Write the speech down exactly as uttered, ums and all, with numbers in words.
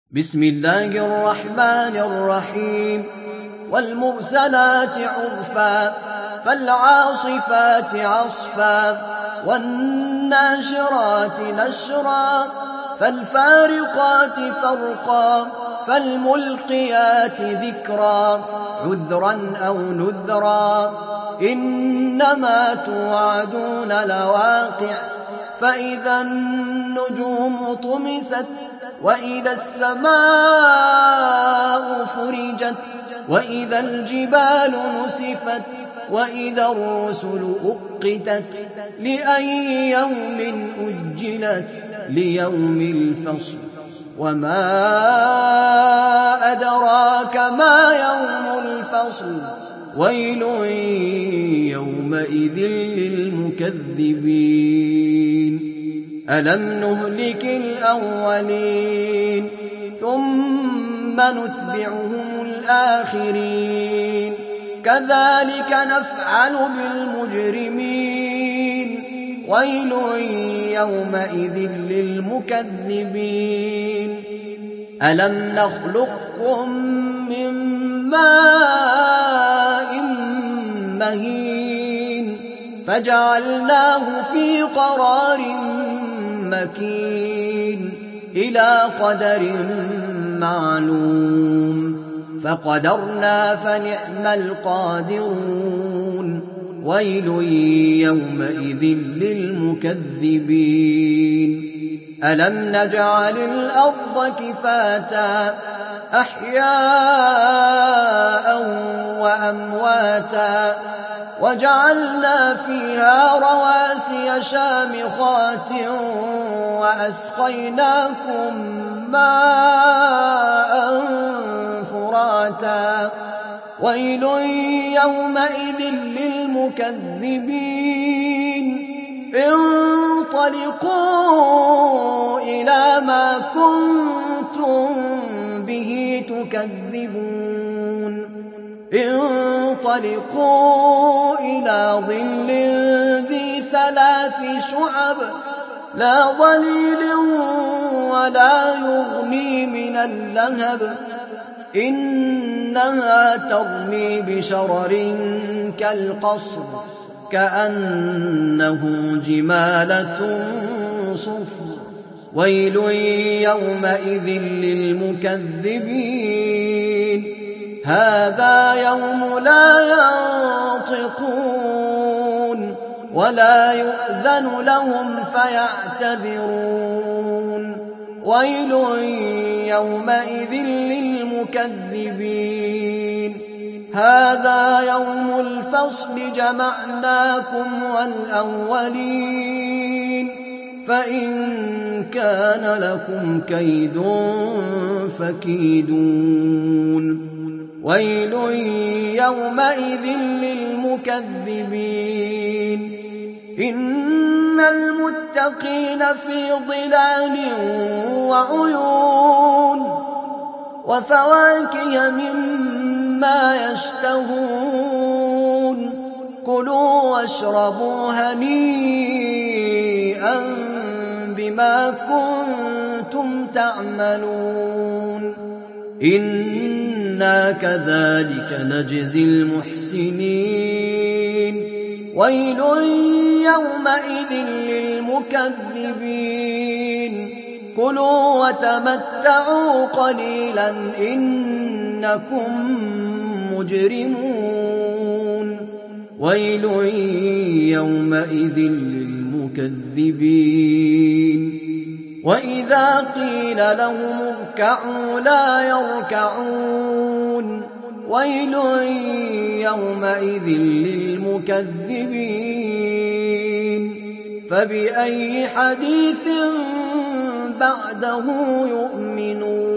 بسم الله الرحمن الرحيم والمرسلات عرفا فالعاصفات عصفا والناشرات نشرا فالفارقات فرقا فالملقيات ذكرا عذرا أو نذرا إنما توعدون لواقع فإذا النجوم طمست وإذا السماء فرجت وإذا الجبال نسفت وإذا الرسل أقتت لأي يوم أجلت ليوم الفصل وما أدراك ما يوم الفصل ويل يومئذ للمكذبين ألم نهلك الأولين ثم نتبعهم الآخرين كذلك نفعل بالمجرمين ويل يومئذ للمكذبين ألم نخلقكم من ماء مهين فجعلناه في قرار مكين إلى قدر معلوم فقدرنا فنعم القادرون ويل يومئذ للمكذبين ألم نجعل الأرض كفاتا أحياء وأمواتا وجعلنا فيها رواسي شامخات وأسقيناكم ماء فراتا ويل يومئذ للمكذبين انطلقوا إلى ما كنتم به تكذبون انطلقوا إلى ظل ذي ثلاث شعب لا ظليل ولا يغني من اللهب إنها ترمي بشرر كالقصر كأنه جمالة صفر ويل يومئذ للمكذبين هذا يوم لا ينطقون ولا يؤذن لهم فيعتذرون ويل يومئذ للمكذبين هذا يوم الفصل جمعناكم والأولين فإن كان لكم كيد فكيدون ويل يومئذ للمكذبين إن المتقين في ظلال وعيون وفواكه مما يشتهون كلوا واشربوا هنيئا بما كنتم تعملون إنا كذلك نجزي المحسنين ويل يومئذ للمكذبين كلوا وتمتعوا قليلا إنكم مجرمون ويل يومئذ للمكذبين وإذا قيل لهم اركعوا لا يركعون ويل يومئذ للمكذبين فبأي حديث بعده يؤمنون